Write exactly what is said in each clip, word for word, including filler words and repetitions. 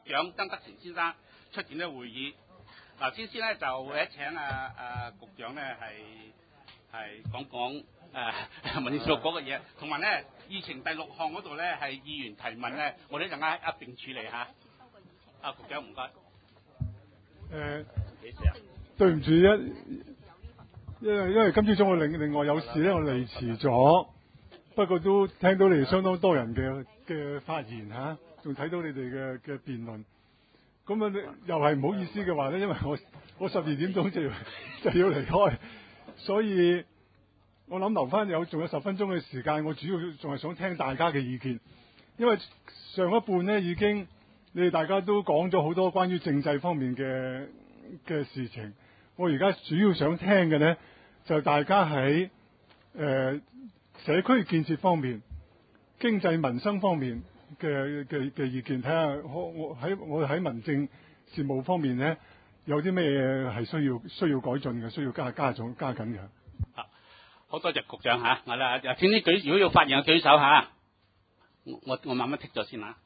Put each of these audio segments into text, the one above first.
長曾德成先生出席呢會議。嗱，先先咧就會請啊啊局長咧係係講講誒民政事務局嘅嘢，同埋咧議程第六項嗰度咧係議員提問咧，我哋一陣間一並處理嚇。啊，局長唔該。 誒， 幾時啊？ 對唔住一，因為因為今朝早我另另外有事咧，我嚟遲咗。不過都聽到你哋相當多人嘅嘅發言嚇，仲睇到你哋嘅嘅辯論。咁啊，又係唔好意思嘅話咧，因為我我十二點鐘就要就要離開，所以我諗留翻有仲有十分鐘嘅時間，我主要仲係想聽大家嘅意見，因為上一半咧已經你哋大家都講咗好多關於政制方面嘅嘅事情，我而家主要想聽嘅咧就大家喺誒、呃、社區建設方面、經濟民生方面嘅嘅嘅意見，睇下我我喺我喺民政事務方面咧有啲咩係需要需要改進嘅，需要加加重加緊嘅。 啊，好多謝局長嚇，我啦請啲舉，如果要發言嘅舉手嚇，我我我慢慢剔咗先嚇。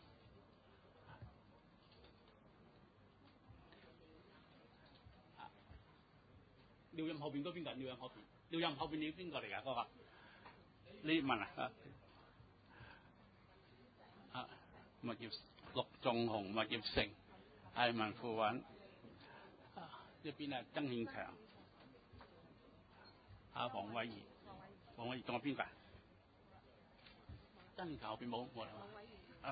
廖任後邊嗰邊㗎？廖任後邊，廖任後邊你邊個嚟㗎？嗰個？你問啊？啊，物業陸仲雄、物業成、係文富穩，啊一邊啊曾憲強，啊黃偉儀，黃偉儀仲有邊個啊？曾憲強後邊冇冇啦嘛？啊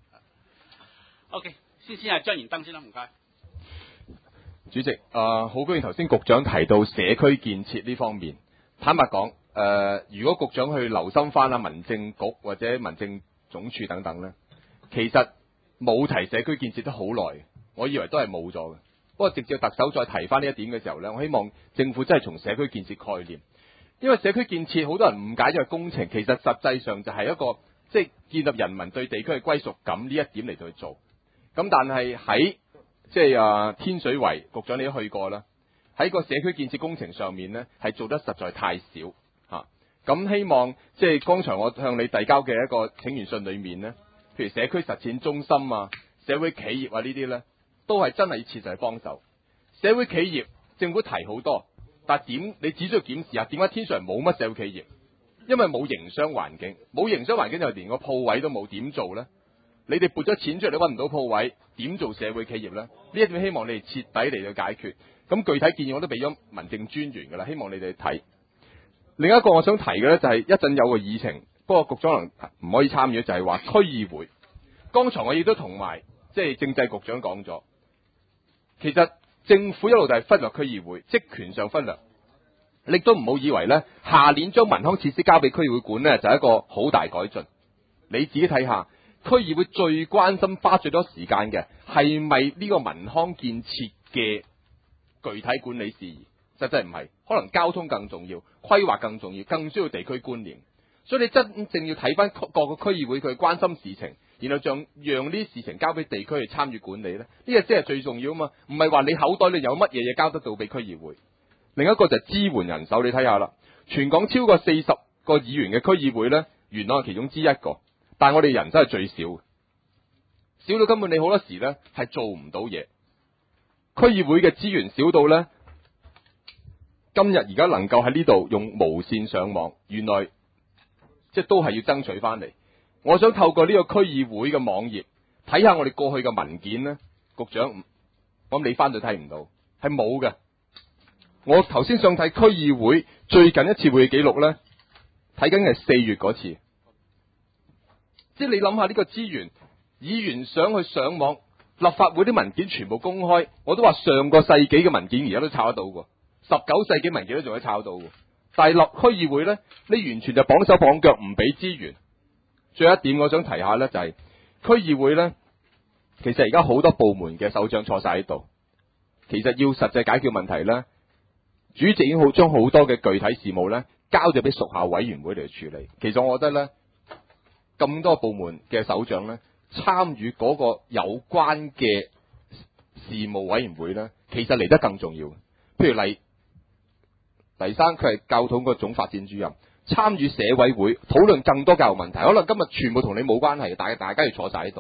OK， OK， 先先係張賢登先啦，唔該。 主席，啊、呃，好高興頭先局長提到社區建設呢方面。坦白講，誒、呃，如果局長去留心翻啊民政局或者民政總署等等咧，其實冇提社區建設都好耐，我以為都係冇咗嘅。不過直至特首再提翻呢一點嘅時候咧，我希望政府真係從社區建設概念，因為社區建設好多人誤解咗係工程，其實實際上就係一個即係、就是、建立人民對地區嘅歸屬感呢一點嚟到去做。咁但係喺即係啊，天水圍局長你都去過啦。喺個社區建設工程上面呢，係做得實在太少嚇。咁、啊、希望即係剛才我向你遞交嘅一個請願信裏面呢，譬如社區實踐中心啊、社會企業啊呢啲呢，都係真係要切實幫手。社會企業政府提好多，但係點你只需要檢視下點解天水圍冇乜社會企業？因為冇營商環境，冇營商環境就連個鋪位都冇，點做呢？你哋撥咗錢出嚟，你揾唔到鋪位，點做社會企業呢？呢一點希望你哋徹底嚟到解決。咁具體建議我都俾咗民政專員㗎啦，希望你哋睇。另一個我想提嘅呢，就係一陣有個議程，不過局長能唔可以參與，就係話區議會。剛才我亦都同埋即係政制局長講咗，其實政府一路就係忽略區議會，職權上忽略。你都唔好以為呢，下年將民康設施交俾區議會管呢，就係一個好大改進。你自己睇下。區議會最關心花最多時間嘅係咪呢個民康建設嘅具體管理事宜？實際唔係，可能交通更重要，規劃更重要，更需要地區觀念。所以你真正要睇翻各個區議會佢關心事情，然後將讓呢啲事情交俾地區去參與管理咧，呢個先係最重要啊嘛！唔係話你口袋裏有乜嘢嘢交得到俾區議會。另一個就係支援人手，你睇下啦，全港超過四十個議員嘅區議會咧，元朗係其中之一個。但係我哋人真係最少，少到根本你好多時咧係做唔到嘢。區議會嘅資源少到咧，今日而家能夠喺呢度用無線上網，原來即係都係要爭取翻嚟。我想透過呢個區議會嘅網頁睇下我哋過去嘅文件咧，局長，我諗你翻到睇唔到，係冇嘅。我頭先想睇區議會最近一次會議記錄咧，睇緊係四月嗰次。即係你諗下呢個資源，議員想去上網，立法會啲文件全部公開，我都話上個世紀嘅文件而家都抄得到喎，十九世紀文件都仲可以抄到喎。但係立區議會呢，你完全就綁手綁腳，唔俾資源。最後一點我想提下呢，就係、是、區議會呢，其實而家好多部門嘅首長坐晒喺度，其實要實際解決問題呢，主席已經好將好多嘅具體事務呢交咗俾屬下委員會嚟處理。其實我覺得呢。咁多部門嘅首長咧，參與嗰個有關嘅事務委員會咧，其實嚟得更重要。譬如黎黎生，佢係教統個總發展主任，參與社委會討論更多教育問題。可能今日全部同你冇關係，但係大家要坐晒喺度，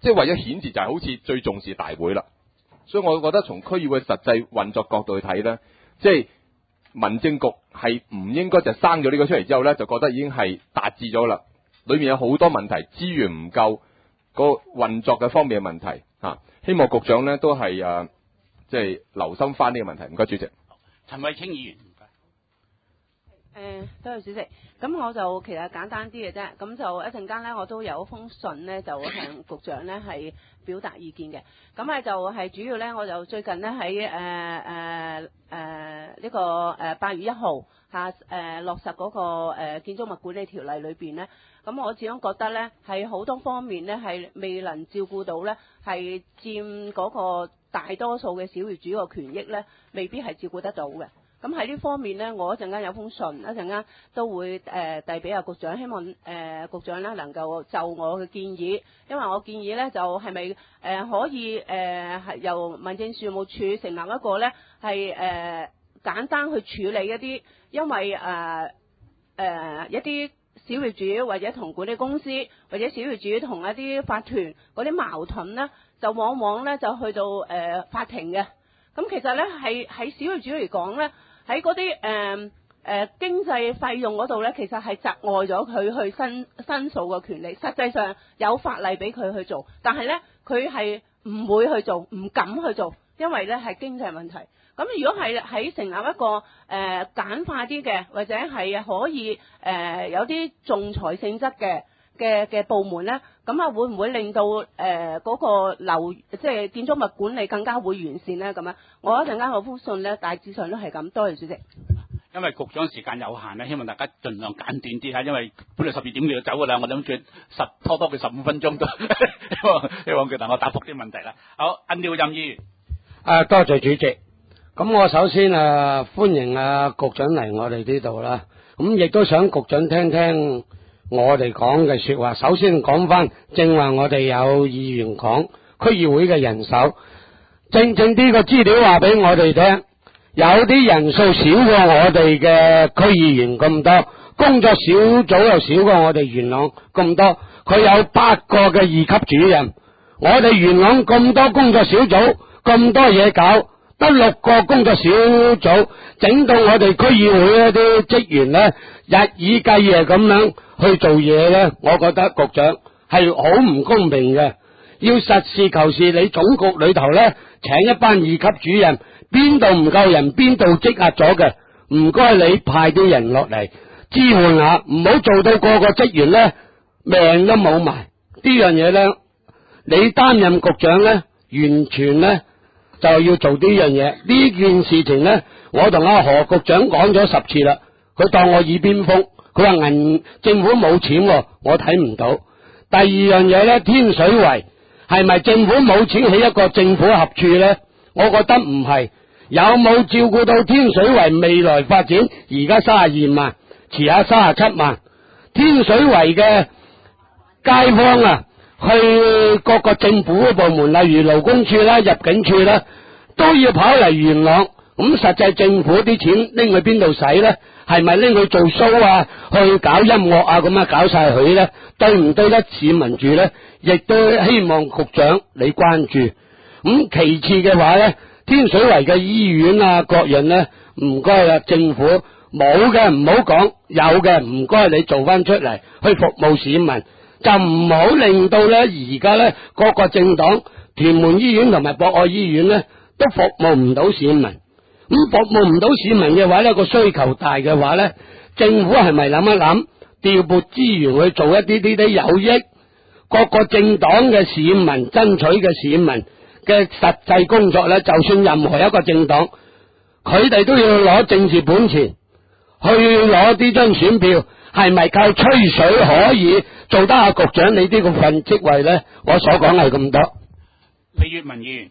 即係為咗顯示就係好似最重視大會啦。所以我覺得從區議會實際運作角度去睇咧，即係民政局係唔應該就生咗呢個出嚟之後咧，就覺得已經係達致咗啦。裏面有好多問題，資源唔夠，個運作嘅方面嘅問題嚇、啊。希望局長咧都係誒，即係留心翻呢個問題。唔該，主席。 陳慧清議員。 誒，多謝主席。咁我就其實簡單啲嘅啫。咁就一陣間咧，我都有封信咧，就向局長咧係表達意見嘅。咁咧就係主要咧，我就最近咧喺誒誒誒呢個誒八月一號嚇誒落實嗰個誒建築物管理條例裏邊咧，咁我始終覺得咧係好多方面咧係未能照顧到咧係佔嗰個大多數嘅小業主個權益咧，未必係照顧得到嘅。咁喺呢方面呢，我一陣間有封信，一陣間都會誒遞俾阿局長，希望誒、呃、局長呢能夠就我嘅建議，因為我建議呢就係咪誒可以誒係、呃、由民政事務處成立一個呢係誒、呃、簡單去處理一啲，因為誒誒、呃呃、一啲小業主或者同管理公司或者小業主同一啲法團嗰啲矛盾呢，就往往呢就去到誒、呃、法庭嘅。咁其實呢係喺小業主嚟講呢。喺嗰啲誒誒經濟費用嗰度咧，其實係窒礙咗佢去申申訴嘅權利。實際上有法例俾佢去做，但係咧佢係唔會去做，唔敢去做，因為咧係經濟問題。咁如果係喺成立一個誒、呃、簡化啲嘅，或者係可以誒、呃、有啲仲裁性質嘅嘅嘅部門咧，咁啊會唔會令到誒嗰、呃那個樓即係建築物管理更加會完善咧？咁樣我一陣間我封信咧，大致上都係咁。多謝主席。 因為局長時間有限咧，希望大家盡量簡短啲嚇，因為本來十二點佢就走㗎啦，我諗住十拖多佢十五分鐘都希望希望佢能夠答覆啲問題啦。好，阿廖任議員。 啊，多謝主席。咁我首先啊歡迎啊局長嚟我哋呢度啦，咁亦都想局長聽聽我哋講嘅說話。首先講翻，正話我哋有議員講區議會嘅人手，正正呢個資料話俾我哋聽，有啲人數少過我哋嘅區議員咁多，工作小組又少過我哋元朗咁多，佢有八個嘅二級主任，我哋元朗咁多工作小組，咁多嘢搞，得六個工作小組，整到我哋區議會一啲職員呢，日以繼夜咁樣去做嘢呢，我覺得局長係好唔公平嘅。要實事求是，你總局裏頭呢，請一班二級主任，邊度唔夠人，邊度積壓咗嘅，唔該你派啲人落嚟支援下，唔好做到個個職員呢命都冇埋。呢樣嘢呢，你擔任局長呢，完全呢就要做呢樣嘢。呢件事情呢，我同阿何局長講咗十次啦，佢當我耳邊風，佢話銀政府冇錢，我睇唔到。第二樣嘢呢，天水圍係咪政府冇錢起一個政府合署呢？我覺得唔係。有冇照顧到天水圍未來發展？而家三十二萬，遲下三十七萬。天水圍嘅街坊啊，去各個政府嘅部門，例如勞工處啦、入境處啦，都要跑嚟元朗。咁實際政府啲錢拎去邊度使呢？係咪拎去做 show 啊？去搞音樂啊？咁啊搞晒佢呢？對唔對得市民住呢？亦都希望局長你關注。咁其次嘅話呢，天水圍嘅醫院啊，各樣呢，唔該啦，政府冇嘅唔好講，有嘅唔該你做翻出嚟去服務市民，就唔好令到呢而家呢各個政黨屯門醫院同埋博愛醫院呢都服務唔到市民。咁服務唔到市民嘅話呢，個需求大嘅話呢，政府係咪諗一諗調撥資源去做一啲啲啲有益各個政黨嘅市民爭取嘅市民嘅實際工作呢？就算任何一個政黨，佢哋都要攞政治本錢去攞啲張選票，係咪靠吹水可以做得下局長你呢個份職位呢？我所講係咁多。 李月文議員。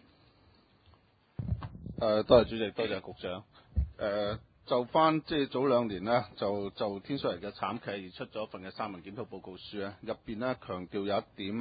誒、呃，多謝主席，多謝局長。誒、呃，就翻即係早兩年呢，就就天水圍嘅慘劇而出咗份嘅三文檢討報告書咧，入邊呢強調有一點呢，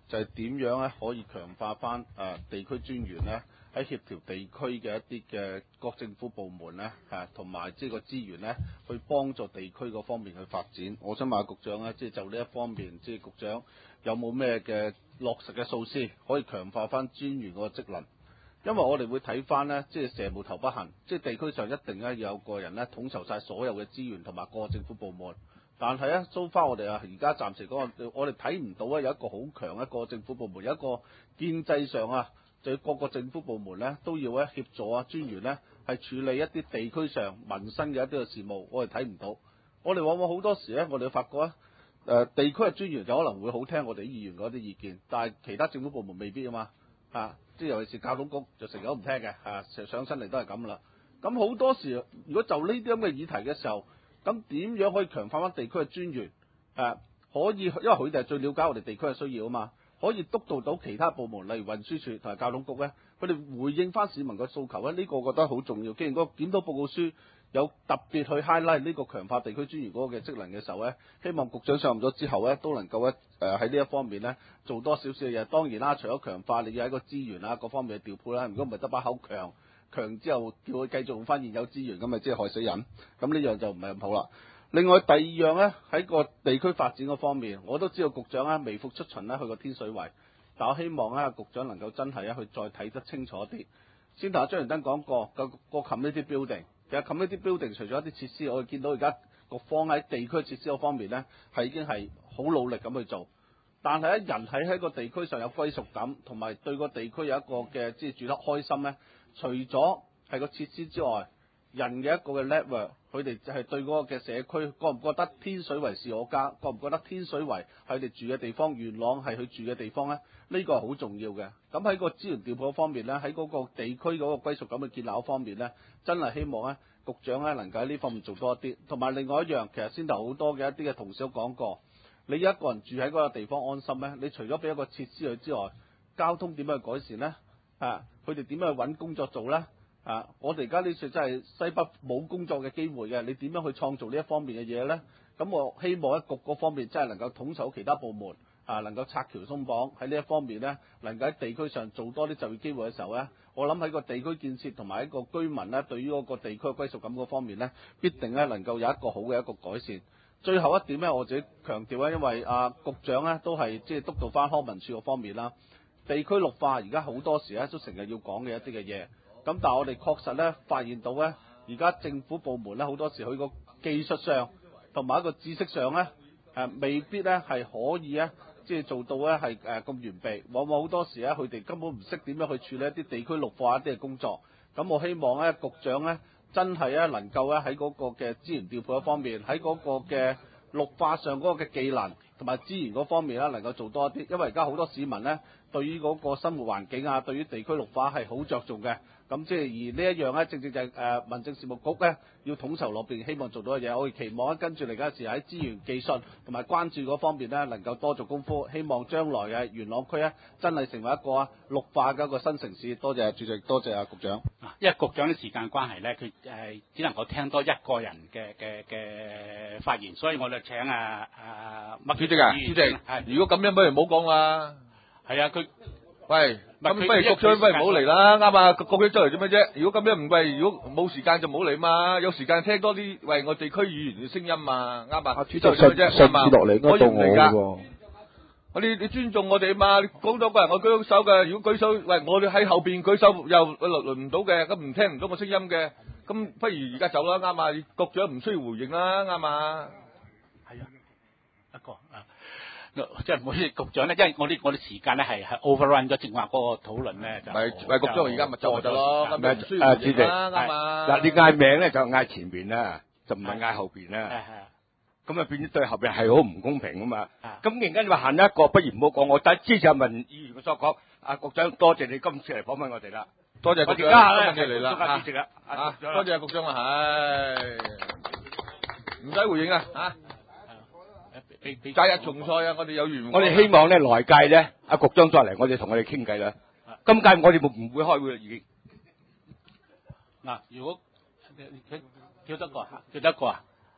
就係、是、點樣咧可以強化翻誒、呃、地區專員咧喺協調地區嘅一啲嘅各政府部門咧誒同埋即係個資源咧去幫助地區嗰方面去發展。我想問下局長咧，即係就呢一方面，即係局長有冇咩嘅落實嘅措施可以強化翻專員嗰個職能？因為我哋會睇翻呢，即係蛇無頭不行，即係地區上一定咧有個人咧統籌晒所有嘅資源同埋各個政府部門。但係咧，so far我哋啊，而家暫時講，我哋睇唔到啊有一個好強一個政府部門，有一個建制上啊，就要各個政府部門咧都要咧協助啊專員咧係處理一啲地區上民生嘅一啲嘅事務，我哋睇唔到。我哋往往好多時咧，我哋發覺咧，誒地區嘅專員就可能會好聽我哋啲議員嗰啲意見，但係其他政府部門未必啊嘛，啊！即係尤其是交通局就成日都唔聽嘅，啊，成日上身嚟都係咁啦。咁好多時，如果就呢啲咁嘅議題嘅時候，咁點樣可以強化翻地區嘅專員？誒、啊，可以，因為佢哋係最了解我哋地區嘅需要啊嘛，可以督導到其他部門，例如運輸署同埋交通局咧，佢哋回應翻市民嘅訴求咧，呢、這個我覺得好重要。既然個檢討報告書有特別去 highlight 呢個強化地區專員嗰個嘅職能嘅時候咧，希望局長上任咗之後咧，都能夠咧誒喺呢一方面咧做多少少嘅嘢。當然啦，除咗強化，你要喺個資源啊各方面嘅調配啦。如果唔係得把口強，強之後叫佢繼續用翻現有資源，咁咪即係害死人。咁呢樣就唔係咁好啦。另外第二樣咧，喺個地區發展嗰方面，我都知道局長咧微服出巡咧去過天水圍，但我希望咧局長能夠真係咧去再睇得清楚啲。先頭阿張元登講過個個 community building。其實 community building 除咗一啲設施，我哋見到而家局方喺地區設施嗰方面咧，係已經係好努力咁去做。但係咧，人喺喺個地區上有歸屬感，同埋對個地區有一個嘅即係住得開心咧。除咗係個設施之外，人嘅一個嘅 network，佢哋就係對嗰個嘅社區覺唔覺得天水圍是我家？覺唔覺得天水圍係佢哋住嘅地方？元朗係佢住嘅地方咧？呢、這個係好重要嘅。咁喺個資源調配方面咧，喺嗰個地區嗰個歸屬感嘅建立方面咧，真係希望咧局長咧能夠喺呢方面做多一啲。同埋另外一樣，其實先頭好多嘅一啲嘅同事都講過，你一個人住喺嗰個地方安心咧，你除咗俾一個設施佢之外，交通點樣去改善咧？啊，佢哋點樣去揾工作做咧？啊，我哋而家呢處真係西北冇工作嘅機會嘅，你點樣去創造呢一方面嘅嘢咧？咁我希望喺局嗰方面真係能夠統籌其他部門。啊，能夠拆橋鬆綁喺呢一方面呢，能夠喺地區上做多啲就業機會嘅時候呢，我諗喺個地區建設同埋一個居民呢，對於嗰個地區嘅歸屬感嗰方面呢，必定呢能夠有一個好嘅一個改善。最後一點呢，我自己強調呢，因為啊局長呢都係即係督導翻康文署嗰方面啦，地區綠化而家好多時呢都成日要講嘅一啲嘅嘢。咁但係我哋確實呢發現到呢，而家政府部門呢好多時佢個技術上同埋一個知識上呢，誒未必呢係可以呢。即係做到咧係誒咁完備，往往好多時咧佢哋根本唔識點樣去處理一啲地區綠化一啲嘅工作。咁我希望咧局長咧真係咧能夠咧喺嗰個嘅資源調配方面，喺嗰個嘅綠化上嗰個嘅技能同埋資源嗰方面咧能夠做多一啲。因為而家好多市民咧對於嗰個生活環境啊，對於地區綠化係好着重嘅。咁即係而呢一樣咧，正正就係誒民政事務局咧要統籌落邊，希望做到嘅嘢。我哋期望咧跟住嚟緊時喺資源技術同埋關注嗰方面咧，能夠多做功夫。希望將來嘅元朗區咧真係成為一個啊綠化嘅一個新城市。多謝主席，多謝啊局長。 因為局長啲時間關係咧，佢誒只能夠聽多一個人嘅嘅嘅發言，所以我哋請啊啊麥主席啊，主席，如果咁樣不如唔好講啦。係啊，佢。喂，咁不如局長不如唔好嚟啦，啱啊！局長出嚟做咩啫？如果咁樣唔喂，如果冇時間就唔好嚟嘛，有時間聽多啲喂我地區議員嘅聲音嘛，啱啊！主席上上次落嚟應該到我喎。我你你尊重我哋嘛？你講咗個人我舉手嘅，如果舉手喂我哋喺後邊舉手又輪輪唔到嘅，咁唔聽唔到個聲音嘅，咁不如而家走啦，啱啊！局長唔需要回應啦，啱啊！ 係啊，一個啊。即係唔好意思，局長咧，因為我啲我啲時間咧係係 overrun 咗，正話嗰個討論咧就係喂局長而家咪做就咯，咁咪唔需要回應啦，啱嘛？ 嗱，你嗌名咧就嗌前邊啦，就唔係嗌後邊啦。咁啊變咗對後邊係好唔公平啊嘛。咁而家你話行一個，不如唔好講。我第之前問議員嘅所講，阿局長多謝你今次嚟訪問我哋啦， 多謝局長，多謝你啦， 主席啦， 啊，多謝局長啊，唉，唔使回應啊，嚇。假日重賽啊！我哋有緣。 我哋希望咧來屆咧，阿局長再嚟，我哋同我哋傾偈啦。今屆我哋唔會開會啦，已經。 嗱，如果叫得個，叫得個啊！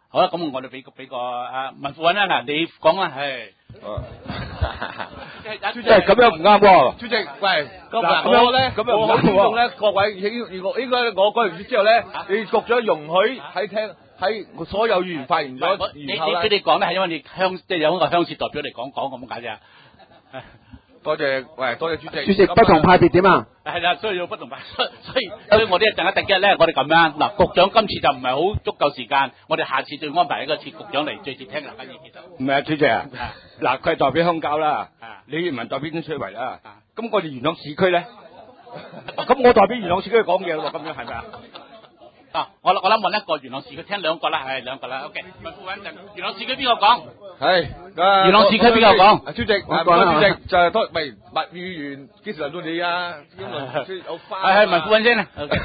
好啦，咁我哋俾個俾個啊文副韻啦，嗱你講啦，係。 主席咁樣唔啱喎， 主席，喂， 咁嗱咁樣我咧， 咁樣唔啱喎我好尊重咧各位，應應應該我講完之後咧，你局長容許喺聽喺所有議員發言你咗， 你然後咧俾你講咧，係因為你鄉即係有一個鄉事代表嚟講講咁解啫。 多謝，喂，多謝主席。 主席不同派別點啊？ 係啦，所以要不同派，所以所以所以我哋一陣間第一咧，我哋咁樣嗱，局長今次就唔係好足夠時間，我哋下次再安排一個次局長嚟最接聽大家意見。 唔係啊，主席啊，嗱佢係代表鄉郊啦啊， 你唔係代表天水圍啦，咁我哋元朗市區咧，咁我代表元朗市區講嘢喎，咁樣係咪啊？ 啊，我我諗問一個元朗市區聽兩個啦，係兩個啦 ，OK。文副韻就元朗市區邊個講？ 係， 元朗市區邊個講？ 主席，唔該主席，就係多，喂，麥議員幾時輪到你啊？因為有花。 係係文副韻先啊。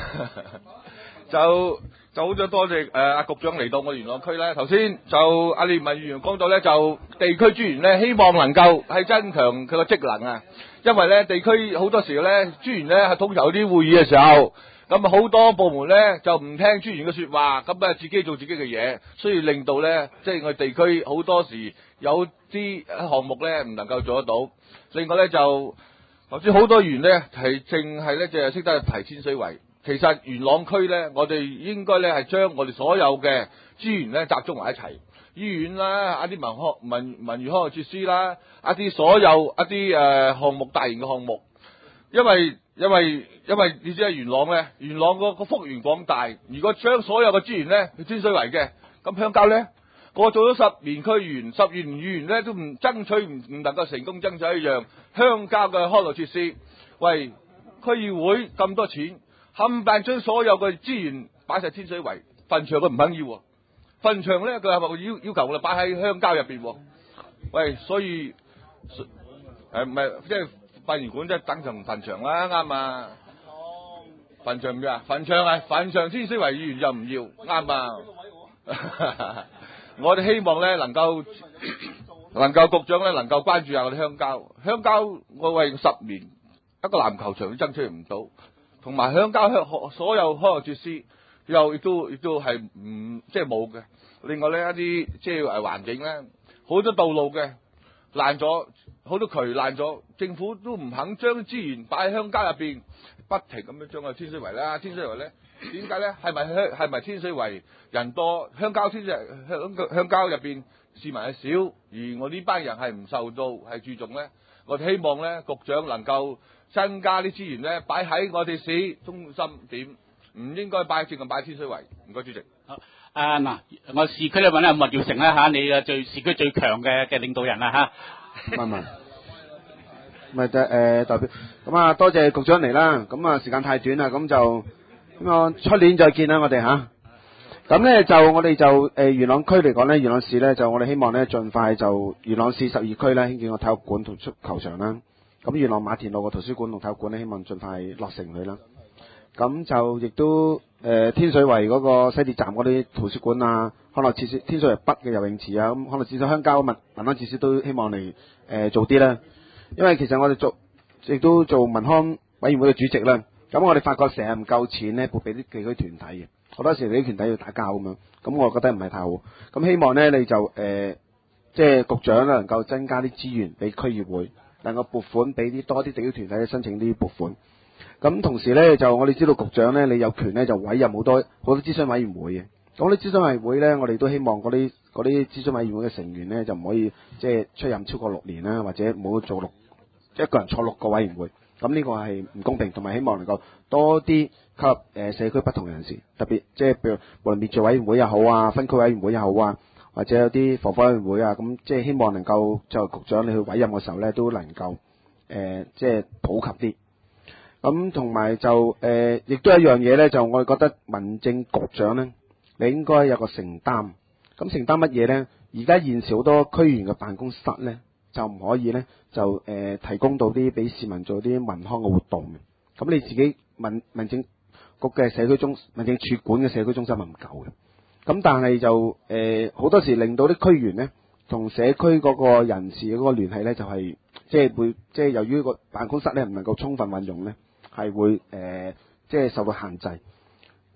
就就好想多謝誒阿局長嚟到我元朗區咧。頭先就阿連文議員講到咧，就地區專員咧，希望能夠係增強佢個職能啊。因為咧地區好多時咧，專員咧係統籌啲會議嘅時候。咁好多部門咧就唔聽專員嘅説話，咁啊自己做自己嘅嘢，所以令到咧即係我哋地區好多時有啲項目咧唔能夠做得到。另外咧就頭先好多議員咧係淨係咧淨係識得提天水圍，其實元朗區咧我哋應該咧係將我哋所有嘅資源咧集中埋一齊，醫院啦，一啲文康文文娛康樂設施啦，一啲所有一啲誒項目大型嘅項目，因為。因為因為你知係元朗咧，元朗個個幅員廣大，如果將所有嘅資源咧去天水圍嘅，咁鄉郊咧，我做咗十年區議員，十年議員咧都唔爭取唔唔能夠成功爭取一樣鄉郊嘅康樂設施。喂，區議會咁多錢，冚唪唥將所有嘅資源擺晒天水圍，墳場佢唔肯要，墳場咧佢係話要要求我哋擺喺鄉郊入邊。喂，所以誒唔係即係。殯儀館即係等同墳場啦，啱啊！墳場唔要啊，墳場啊，墳場天水圍議員就唔要，啱啊！我哋希望咧能夠能夠局長咧能夠關注下我哋鄉郊，鄉郊我為十年一個籃球場都爭取唔到，同埋鄉郊鄉所有康樂設施又亦都亦都係唔即係冇嘅。另外咧一啲即係誒環境咧，好多道路嘅爛咗。好多渠爛咗，政府都唔肯將資源擺喺鄉郊入邊，不停咁樣將個天水圍啦，天水圍咧點解咧？係咪鄉係咪天水圍人多？鄉郊天水鄉鄉郊入邊市民係少，而我呢班人係唔受到係注重咧。我哋希望咧局長能夠增加啲資源咧，擺喺我哋市中心點，唔應該擺淨係擺天水圍。唔該主席。 好，啊嗱，我市區咧揾阿麥耀成啦嚇，你嘅最市區最強嘅嘅領導人啦嚇。 唔係唔係，唔係誒代表咁啊！多謝局長嚟啦。咁啊時間太短啦，咁就咁啊出年再見啦，我哋嚇。咁咧就我哋就誒元朗區嚟講咧，元朗市咧就我哋希望咧盡快就元朗市十二區咧興建個體育館同足球場啦。咁元朗馬田路個圖書館同體育館咧，希望盡快落成佢啦。咁就亦都誒、呃、天水圍嗰個西鐵站嗰啲圖書館啊、康樂設施，天水圍北嘅游泳池啊，咁康樂設施、鄉郊民民安設施都希望嚟誒、呃、做啲啦。因為其實我哋做亦都做民康委員會嘅主席啦，咁我哋發覺成日唔夠錢咧撥俾啲地區團體嘅，好多時啲團體要打交咁樣，咁我覺得唔係太好。咁希望咧你就誒、呃、即係局長咧能夠增加啲資源俾區議會，能夠撥款俾啲多啲地區團體申請啲撥款。咁同時咧，就我哋知道局長咧，你有權咧就委任好多好多諮詢委員會嘅。咁啲諮詢委員會咧，我哋都希望嗰啲嗰啲諮詢委員會嘅成員咧，就唔可以即係出任超過六年啦，或者唔好做六一個人坐六個委員會。咁呢個係唔公平，同埋希望能夠多啲吸納誒社區不同人士，特別即係譬如無論滅罪委員會又好啊，分區委員會又好啊，或者有啲防火委員會啊，咁即係希望能夠就局長你去委任嘅時候咧，都能夠誒、呃、即係普及啲。咁同埋就誒，亦、呃、都有一樣嘢咧，就我哋覺得民政局長咧，你應該有個承擔。咁承擔乜嘢咧？而家現時好多區議員嘅辦公室咧，就唔可以咧，就誒、呃、提供到啲俾市民做啲民康嘅活動嘅。咁你自己民民政局嘅社區中民政處管嘅社區中心係唔夠嘅。咁但係就誒好、呃、多時令到啲區議員咧，同社區嗰個人士嗰個聯繫咧，就係即係會即係由於個辦公室咧唔能夠充分運用咧。係會誒、呃，即係受到限制。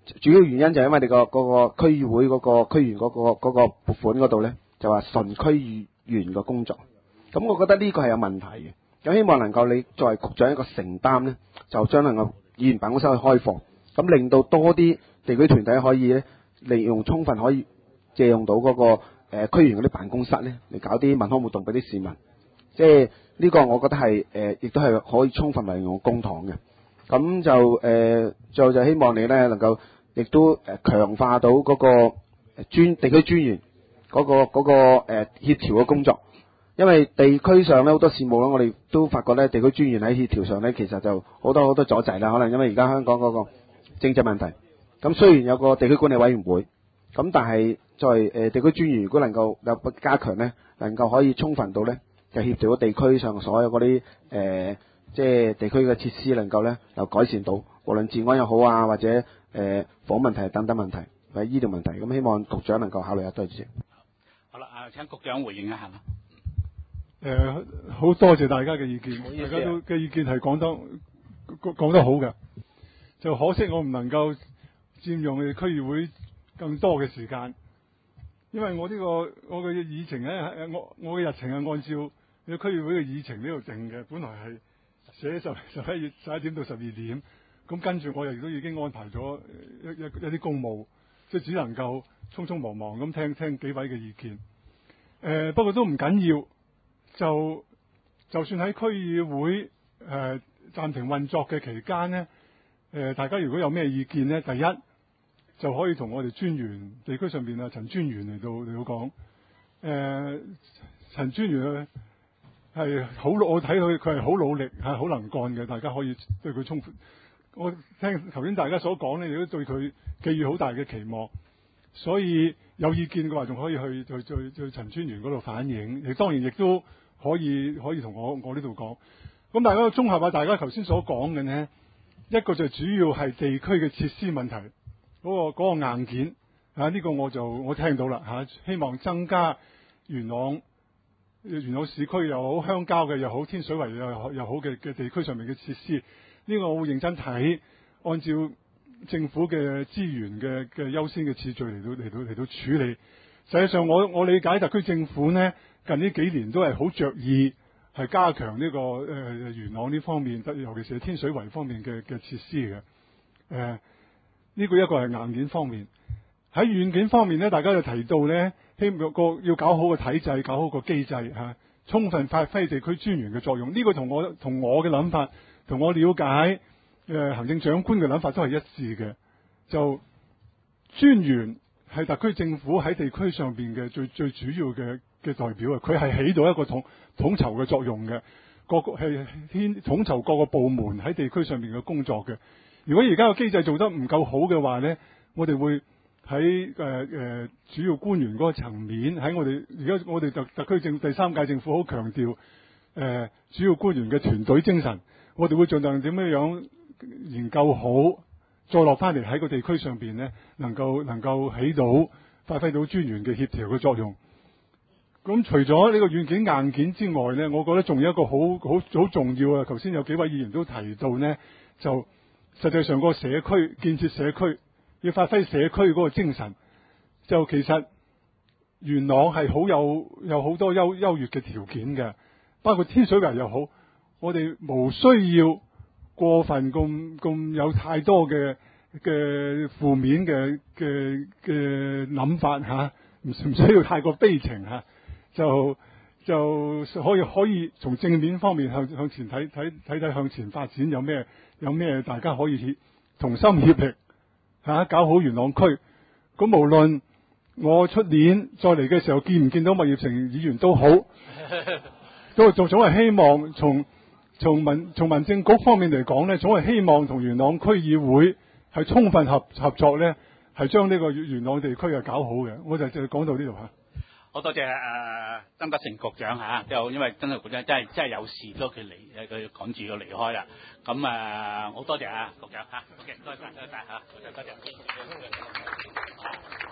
主要原因就係因為你個嗰個區議會嗰個區員嗰個嗰個撥款嗰度咧，就話純區議員嘅工作。咁我覺得呢個係有問題嘅。咁希望能夠你作為局長一個承擔咧，就將能夠議員辦公室去開放，咁令到多啲地區團體可以咧利用充分可以借用到嗰、那個誒、呃、區議員嗰啲辦公室咧嚟搞啲文康活動俾啲市民。即係呢個我覺得係誒，亦、呃、都係可以充分利用公帑嘅。咁就誒，最、呃、後就希望你咧能夠亦都誒強化到嗰個專地區專員嗰、那個嗰、那個誒、呃、協調嘅工作。因為地區上咧好多事務咧，我哋都發覺咧地區專員喺協調上咧，其實就好多好多阻滯啦。可能因為而家香港嗰個政治問題，咁雖然有個地區管理委員會，咁但係作為誒地區專員，如果能夠有加強咧，能夠可以充分到咧，就協調到地區上所有嗰啲誒即係地區嘅設施，能夠咧又改善到，無論治安又好啊，或者誒、呃、房問題等等問題，或者醫療問題，咁希望局長能夠考慮下。多謝主席。 好啦，啊請局長回應一下啦。 誒，好多謝大家嘅意見，大家都嘅意見係講得講得好嘅，就可惜我唔能夠佔用你區議會更多嘅時間，因為我呢、這個我嘅議程咧，我我嘅日程係按照你區議會嘅議程呢度定嘅，本來係寫十十一月十一點到十二點，咁跟住我又亦都已經安排咗一一一啲公務，即係只能夠匆匆忙忙咁聽聽幾位嘅意見。誒、呃，不過都唔緊要。就就算喺區議會誒、呃、暫停運作嘅期間呢，誒、呃、大家如果有咩意見呢，第一就可以同我哋專員地區上邊啊陳專員嚟到嚟到講。誒、呃、陳專員咧係好，我睇佢佢係好努力係好能幹嘅，大家可以對佢充分。我聽頭先大家所講呢，亦都對佢寄予好大嘅期望，所以有意見嘅話，仲可以去去去去陳專員嗰度反映。亦當然亦都。可以可以同我我呢度講，咁大家綜合下大家頭先所講嘅呢，一個就主要係地區嘅設施問題，嗰、嗰個嗰個硬件啊，呢、呢個我就我聽到啦嚇、啊，希望增加元朗元朗市區又好，鄉郊嘅又好，天水圍又又好嘅嘅地區上面嘅設施，呢、呢個我會認真睇，按照政府嘅資源嘅嘅優先嘅次序嚟到嚟到嚟到處理。實際上我我理解特區政府呢。近呢幾年都係好着意係加強呢、這個誒、呃、元朗呢方面，尤其是係天水圍方面嘅嘅設施嘅。誒、呃、呢、這個一個係硬件方面，喺軟件方面咧，大家就提到咧，希望個要搞好個體制，搞好個機制嚇、啊，充分發揮地區專員嘅作用。呢、這個同我同我嘅諗法，同我了解誒、呃、行政長官嘅諗法都係一致嘅。就專員係特區政府喺地區上邊嘅最最主要嘅。嘅代表啊，佢係起到一個統統籌嘅作用嘅，各個係牽統籌各個部門喺地區上面嘅工作嘅。如果而家個機制做得唔夠好嘅話咧，我哋會喺誒誒主要官員嗰個層面，喺我哋而家我哋特特區政第三屆政府好強調誒、呃、主要官員嘅團隊精神，我哋會盡量點樣樣研究好，再落翻嚟喺個地區上邊咧，能夠能夠起到發揮到專員嘅協調嘅作用。咁除咗呢個軟件硬件之外呢，我覺得仲有一個好好好重要啊！頭先有幾位議員都提到呢，就實際上個社區建設社區要發揮社區嗰個精神，就其實元朗係好有有好多優優越嘅條件嘅，包括天水圍又好，我哋無需要過分咁咁有太多嘅嘅負面嘅嘅嘅諗法嚇，唔唔需要太過悲情嚇。就就可以可以從正面方面向向前睇睇睇睇向前發展有咩有咩大家可以協同心協力嚇、啊、搞好元朗區。咁無論我出年再嚟嘅時候見唔見到麥業成議員都好，都仲總係希望從從民從民政局方面嚟講咧，總係希望同元朗區議會係充分合合作咧，係將呢個元朗地區啊搞好嘅。我就就講到呢度嚇。 好多謝誒曾德成局長嚇，就因為曾德成局長真係真係有事，都佢離佢趕住要離開啦。咁誒好多謝啊局長嚇，好嘅，多謝多謝嚇，多謝多謝。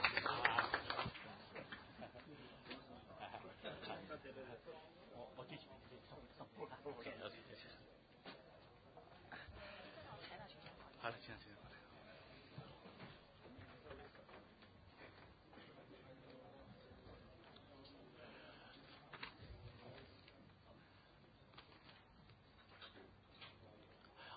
我支持。好啦，先生。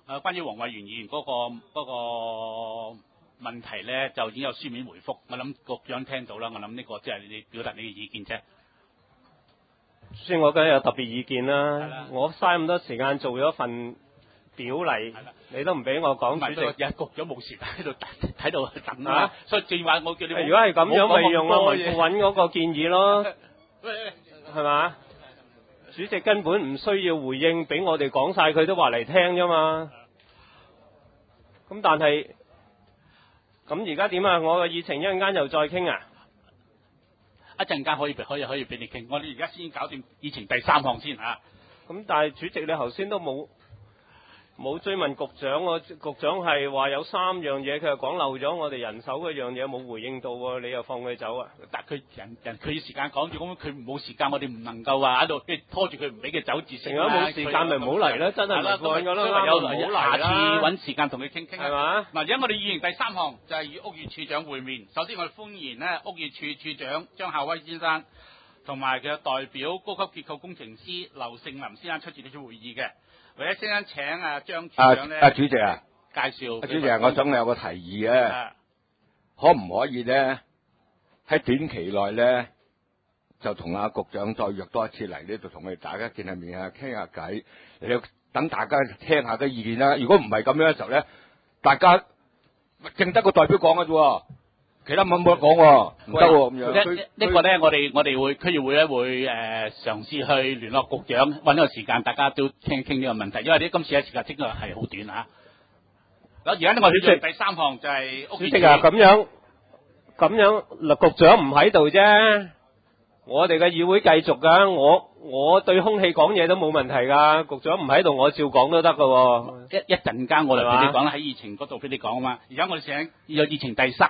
誒，關於黃偉源議員嗰、個嗰、個問題咧，就已經有書面回覆。我諗局長聽到啦，我諗呢個即係你表達你嘅意見啫。 所以我梗係有特別意見啦。我嘥咁多時間做咗份表嚟，你都唔俾我講，主席。 有局長冇時間喺度喺度等啊，所以正話我叫你。 如果係咁樣，咪用阿文副揾嗰個建議咯，係嘛？主席根本唔需要回應，俾我哋講晒，佢都話嚟聽啫嘛。咁但係，咁而家點啊？我嘅議程一陣間又再傾啊！ 一陣間可以可以可以俾你傾，我哋而家先搞掂議程第三項先嚇。 咁但係主席你頭先都冇冇追問局長喎，局長係話有三樣嘢，佢又講漏咗我哋人手嗰樣嘢冇回應到喎，你又放佢走啊？ 但佢人人佢時間趕住，咁佢冇時間，我哋唔能夠話喺度拖住佢唔俾佢走自成。 如果冇時間咪唔好嚟啦，真係唔該㗎啦， 有唔好嚟下次啦。 揾時間同佢傾傾係嘛？ 嗱，而家我哋議程第三項就係與屋宇署長會面。首先我哋歡迎咧屋宇署署長張孝威先生同埋佢嘅代表高級結構工程師劉勝林先生出席呢次會議嘅。或者先生請啊張處長咧， 啊主席啊， 介紹。 啊主席啊，我想有個提議啊，可唔可以咧喺短期內咧就同阿局長再約多一次嚟呢度，同我哋大家見下面啊，傾下偈，你等大家聽下啲意見啦。如果唔係咁樣嘅時候咧，大家淨得個代表講嘅啫。其他冇冇得講喎，唔得喎咁樣。 呢呢個咧，我哋我哋會區議會咧會誒、呃、嘗試去聯絡局長，揾個時間，大家都傾傾呢個問題。因為呢今次嘅時間真係係好短嚇。咁而家呢，我哋做第三項就係屋宇署。主席啊， 咁樣咁樣嗱，局長唔喺度啫，我哋嘅議會繼續㗎。我我對空氣講嘢都冇問題㗎。局長唔喺度，我照講都得㗎喎。 一一陣間我哋俾你講啦，喺議程嗰度俾你講啊嘛。而家我哋請有議程第三